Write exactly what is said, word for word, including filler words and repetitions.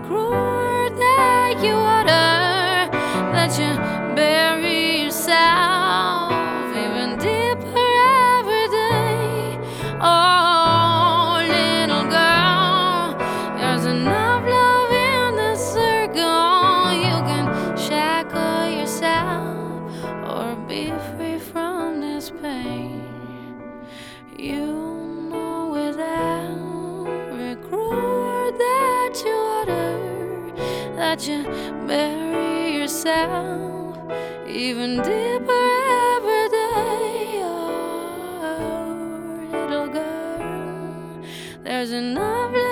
regret that you utter, that you bury yourself even deeper every day. Oh, little girl, there's enough love in this circle. You can shackle yourself or be free from this pain. You know without regret that you utter, that you bury yourself even deeper every day. Oh, little girl, there's enough